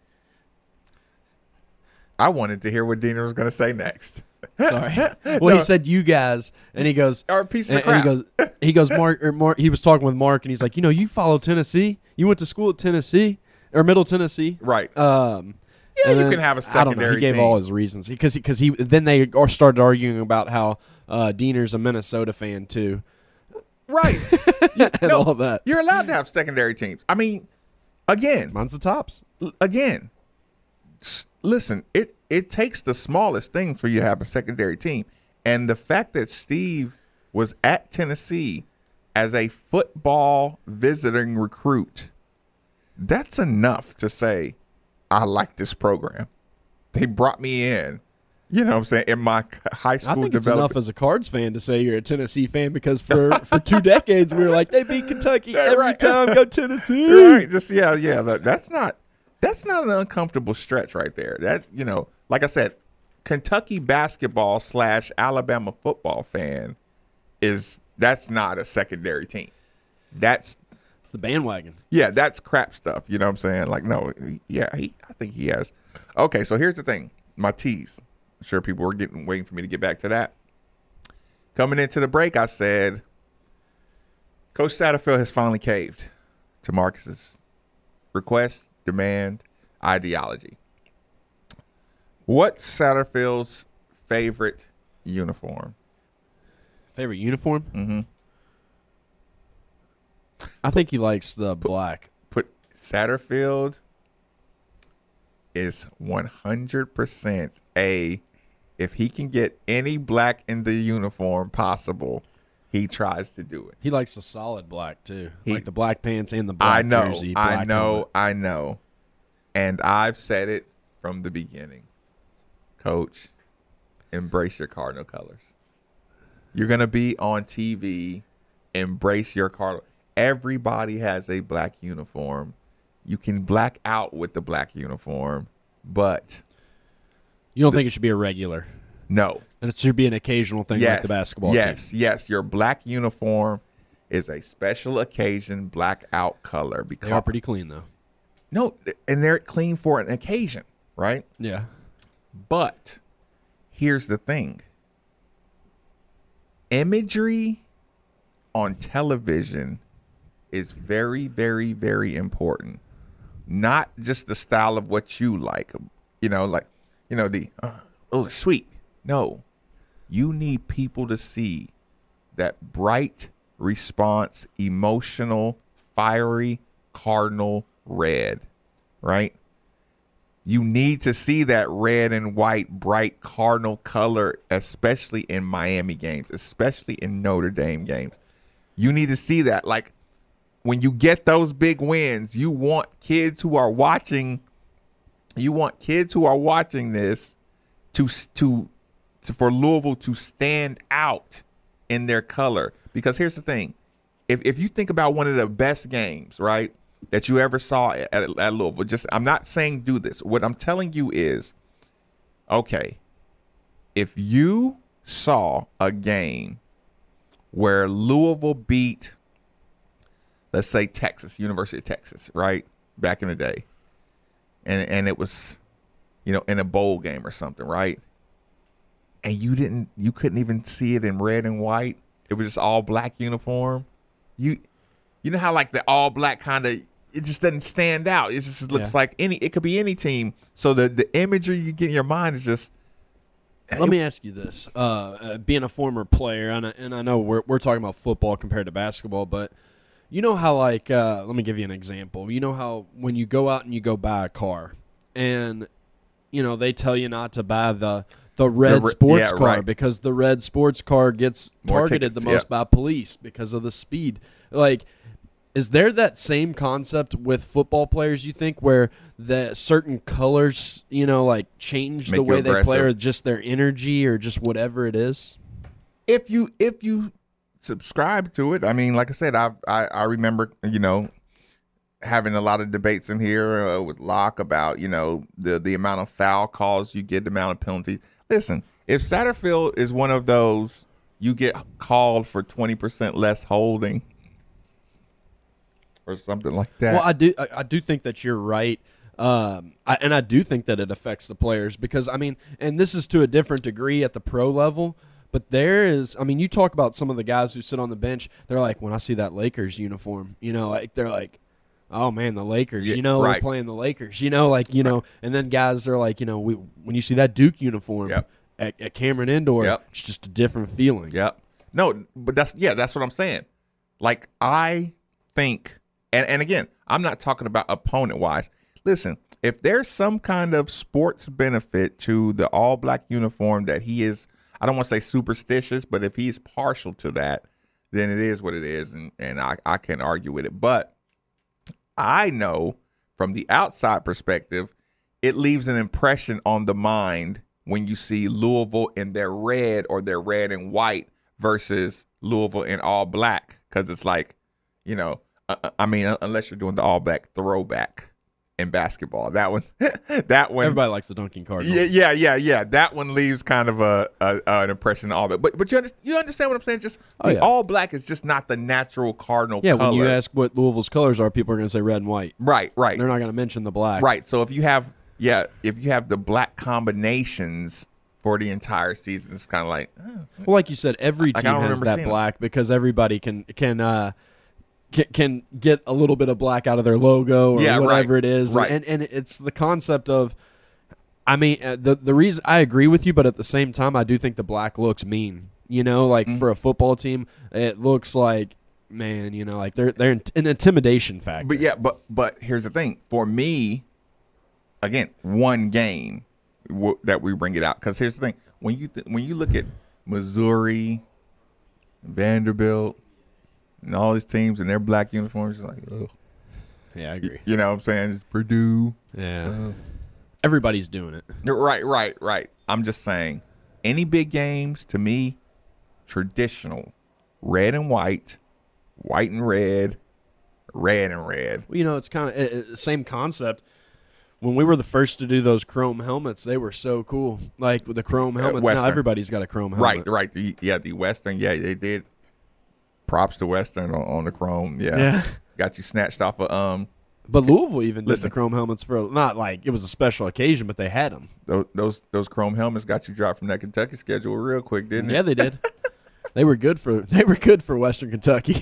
S3: I wanted to hear what Diener was going to say next.
S5: Sorry. Well,
S3: No.
S5: he said you guys, and he goes,
S3: Are pieces
S5: and,
S3: of crap.
S5: and he goes, he goes, Mark, or Mark. He was talking with Mark, and he's like, you know, you follow Tennessee. You went to school at Tennessee or Middle Tennessee,
S3: Right.
S5: Um,
S3: Yeah,
S5: and
S3: you
S5: then-
S3: can have a
S5: I don't know.
S3: secondary
S5: He gave
S3: team.
S5: all his reasons because because he, then they are started arguing about how uh, Diener's a Minnesota fan too,
S3: Right. You-
S5: and
S3: no,
S5: all that.
S3: You're allowed to have secondary teams. I mean, again,
S5: Mine's the tops.
S3: l- again, s- listen, it, it takes the smallest thing for you to have a secondary team. And the fact that Steve was at Tennessee as a football visiting recruit, that's enough to say, I like this program. They brought me in, you know what I'm saying, in my high
S5: I
S3: school
S5: think it's
S3: development.
S5: enough as a Cards fan to say you're a Tennessee fan because for, for two decades we were like they beat Kentucky
S3: Yeah,
S5: every
S3: right.
S5: time. Go Tennessee.
S3: Right. Just yeah, yeah. that- That's not that's not an uncomfortable stretch right there. That you know, like I said, Kentucky basketball slash Alabama football fan is that's not a secondary team. That's
S5: It's the bandwagon.
S3: yeah, that's crap stuff. You know what I'm saying? Like no, yeah, he I think he has. Okay, so here's the thing. My tease. I'm sure people were getting waiting for me to get back to that. Coming into the break, I said Coach Satterfield has finally caved to Marcus's request, demand, ideology. What's Satterfield's favorite uniform?
S5: Favorite uniform?
S3: Mm-hmm.
S5: I think he likes the black.
S3: Put Satterfield is one hundred percent a, if he can get any black in the uniform possible, he tries to do it.
S5: He likes the solid black too,
S3: He-
S5: like the black pants and the black
S3: I know,
S5: jersey.
S3: I
S5: black
S3: know,
S5: helmet.
S3: I know. And I've said it from the beginning. Coach, embrace your Cardinal colors. You're going to be on T V. Embrace your Cardinal. Everybody has a black uniform. You can black out with the black uniform, but
S5: You don't think it should be a regular,
S3: no.
S5: and it should be an occasional thing
S3: Yes,
S5: like the basketball
S3: yes,
S5: team.
S3: yes. Your black uniform is a special occasion black out color. Because
S5: They are pretty clean though.
S3: no, and they're clean for an occasion, right?
S5: Yeah.
S3: But here's the thing. Imagery on television is very, very, very important. Not just the style of what you like. You know, like, you know, the, uh, oh, sweet. No. You need people to see that bright response, emotional, fiery cardinal red, right? You need to see that red and white bright cardinal color, especially in Miami games, especially in Notre Dame games. You need to see that. Like, when you get those big wins, you want kids who are watching, you want kids who are watching this to, to, to for Louisville to stand out in their color. Because here's the thing. If if you think about one of the best games, right, that you ever saw at, at, at Louisville, just I'm not saying do this. What I'm telling you is, okay, if you saw a game where Louisville beat, let's say Texas, University of Texas, right, back in the day, and and it was, you know, in a bowl game or something, right, and you didn't, you couldn't even see it in red and white. It was just all black uniform. You, you know how like the all black kind of, it just doesn't stand out. It just looks yeah. like any. It could be any team. So the the imagery you get in your mind is just.
S5: Let it, me ask you this: uh, uh, being a former player, and I, and I know we're we're talking about football compared to basketball, but you know how like uh, let me give you an example. You know how when you go out and you go buy a car, and you know they tell you not to buy the. The red the, sports yeah, car right. because the red sports car gets More targeted tickets, the most yeah. by police because of the speed. Like, is there that same concept with football players, you think, where the certain colors, you know, like change Make the way they play or just their energy or just whatever it is?
S3: If you if you subscribe to it, I mean, like I said, I've, I I remember, you know, having a lot of debates in here uh, with Locke about, you know, the, the amount of foul calls you get, the amount of penalties. Listen, if Satterfield is one of those, you get called for twenty percent less holding or something like that.
S5: Well, I do I, I do think that you're right. Um, I, and I do think that it affects the players because, I mean, and this is to a different degree at the pro level, but there is, I mean, you talk about some of the guys who sit on the bench, they're like, when I see that Lakers uniform, you know, like they're like, oh, man, the Lakers, yeah, you know, right. we're playing the Lakers, you know, like, you know, and then guys are like, you know, we, when you see that Duke uniform
S3: yep.
S5: at, at Cameron Indoor,
S3: yep.
S5: it's just a different feeling.
S3: Yep. No, but that's, yeah, that's what I'm saying. Like, I think, and, and again, I'm not talking about opponent-wise. Listen, if there's some kind of sports benefit to the all-black uniform that he is, I don't want to say superstitious, but if he's partial to that, then it is what it is, and, and I, I can't argue with it. But I know from the outside perspective, it leaves an impression on the mind when you see Louisville in their red or their red and white versus Louisville in all black. Because it's like, you know, uh, I mean, unless you're doing the all black throwback in basketball. That one, that one.
S5: Everybody likes the Duncan Cardinals.
S3: Yeah, yeah, yeah, yeah. That one leaves kind of a, a, a an impression of all that. But but you, under, you understand what I'm saying? Just
S5: oh,
S3: the
S5: yeah.
S3: all black is just not the natural cardinal
S5: yeah,
S3: color.
S5: When you ask what Louisville's colors are, people are going to say red and white.
S3: Right, right.
S5: They're not going to mention the black.
S3: Right. So if you have, yeah, if you have the black combinations for the entire season, it's kind of like. Oh.
S5: Well, like you said, every
S3: Like,
S5: team has that black it. because everybody can can. Uh, Can, can get a little bit of black out of their logo or
S3: yeah,
S5: whatever
S3: right,
S5: it is,
S3: right.
S5: and and it's the concept of, I mean, uh, the the reason I agree with you, but at the same time, I do think the black looks mean. You know, like mm-hmm. for a football team, it looks like, man, you know, like they're they're an intimidation factor.
S3: But yeah, but but here's the thing. For me, again, one game w- that we bring it out because here's the thing. When you th- when you look at Missouri, Vanderbilt. And all these teams in their black uniforms, like, ugh.
S5: Yeah, I agree.
S3: You know what I'm saying? It's Purdue.
S5: Yeah. Uh, Everybody's doing it.
S3: Right, right, right. I'm just saying, any big games, to me, traditional. Red and white, white and red, red and red.
S5: Well, you know, it's kind of the uh, same concept. When we were the first to do those chrome helmets, they were so cool. Like, with the chrome helmets, uh, now everybody's got a chrome helmet.
S3: Right, right. The, yeah, the Western, yeah, they did. Props to Western on, on the chrome. Yeah.
S5: yeah.
S3: Got you snatched off of um
S5: But Louisville even did
S3: listen,
S5: the chrome helmets for not like it was a special occasion, but they had them.
S3: Those those, those chrome helmets got you dropped from that Kentucky schedule real quick, didn't
S5: yeah,
S3: it?
S5: Yeah, they did. They were good for they were good for Western Kentucky.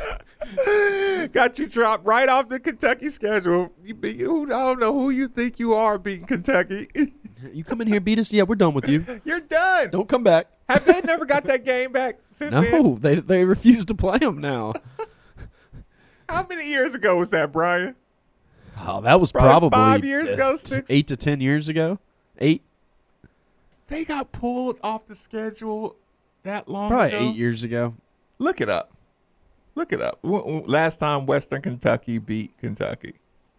S3: Got you dropped right off the Kentucky schedule. You, you I don't know who you think you are beating Kentucky.
S5: You come in here and beat us? Yeah, we're done with you.
S3: You're done.
S5: Don't come back.
S3: Have they never got that game back since
S5: No,
S3: then?
S5: they they refuse to play them now.
S3: How many years ago was that, Brian?
S5: Oh, that was
S3: Probably
S5: probably,
S3: five years
S5: uh,
S3: ago,
S5: t-
S3: six?
S5: eight to ten years ago. Eight,
S3: They got pulled off the schedule that long
S5: probably
S3: ago?
S5: eight years ago.
S3: Look it up. Look it up. W- w- Last time Western Kentucky beat Kentucky.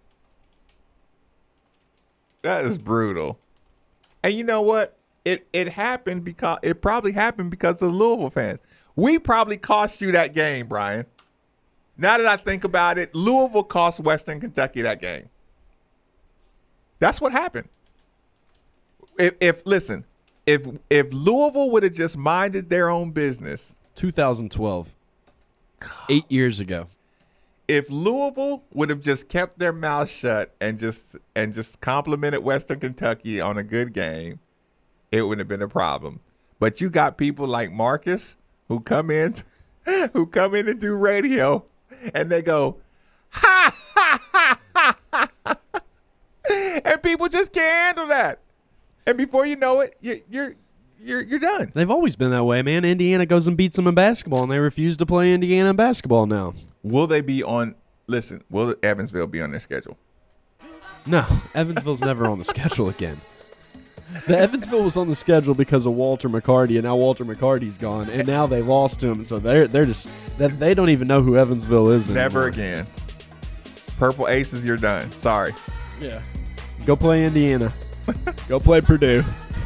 S3: That is brutal. And you know what? It it happened because it probably happened because of Louisville fans. We probably cost you that game, Brian. Now that I think about it, Louisville cost Western Kentucky that game. That's what happened. If, if listen, if if Louisville would have just minded their own business,
S5: twenty twelve, eight years ago.
S3: if Louisville would have just kept their mouth shut and just and just complimented Western Kentucky on a good game, it wouldn't have been a problem. But you got people like Marcus who come in, who come in and do radio, and they go, ha ha ha ha ha, ha. And people just can't handle that. And before you know it, you, you're you're you're done.
S5: They've always been that way, man. Indiana goes and beats them in basketball, and they refuse to play Indiana in basketball now.
S3: Will they be on? Listen, will Evansville be on their schedule?
S5: No, Evansville's never on the schedule again. The Evansville was on the schedule because of Walter McCarty, and now Walter McCarty's gone, and now they lost to him, so they're they're just that they don't even know who Evansville is anymore.
S3: Never again. Purple Aces, you're done. Sorry.
S5: Yeah. Go play Indiana. Go play Purdue.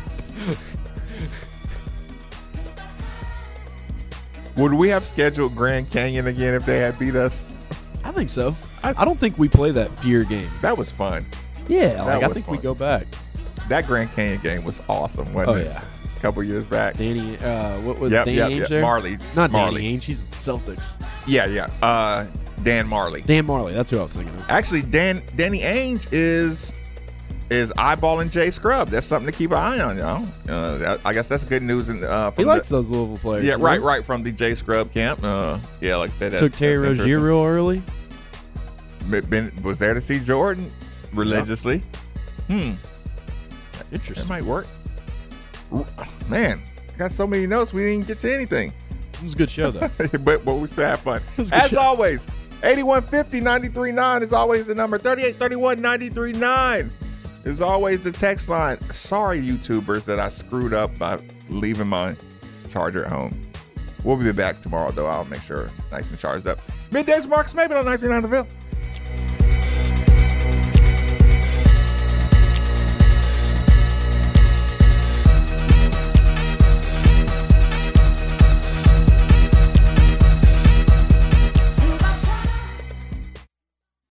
S3: Would we have scheduled Grand Canyon again if they had beat us?
S5: I think so. I, I don't think we play that fear game.
S3: That was fun.
S5: Yeah, like I
S3: was
S5: think
S3: fun.
S5: we go back.
S3: That Grand Canyon game was awesome, wasn't
S5: Oh,
S3: it?
S5: yeah.
S3: A couple years back.
S5: Danny, uh, what was
S3: Yep,
S5: Danny
S3: yep,
S5: Ainge
S3: yep.
S5: there?
S3: Marley.
S5: Not
S3: Marley.
S5: Danny Ainge. He's the Celtics.
S3: Yeah, yeah. Uh, Dan Marley.
S5: Dan Marley. That's who I was thinking of.
S3: Actually, Dan Danny Ainge is is eyeballing Jay Scrubb. That's something to keep an eye on, y'all. Uh, that- I guess that's good news. In, uh, from
S5: He likes
S3: the,
S5: those Louisville players.
S3: Yeah,
S5: man.
S3: right, right from the Jay Scrubb camp. Uh, yeah, like I said, that,
S5: Took Terry
S3: that's
S5: Rozier
S3: interesting.
S5: real early.
S3: Been, been- was there to see Jordan religiously. Hmm.
S5: Interesting.
S3: That might work. Man, I got so many notes we didn't get to anything.
S5: It was a good show, though.
S3: but, but we still have fun.
S5: was a good
S3: As
S5: show.
S3: always, eighty-one fifty, ninety-three nine is always the number. thirty-eight thirty-one, ninety-three nine is always the text line. Sorry, YouTubers, that I screwed up by leaving my charger at home. We'll be back tomorrow, though. I'll make sure nice and charged up. Middays, Marcus Maben on ninety-nine The Ville.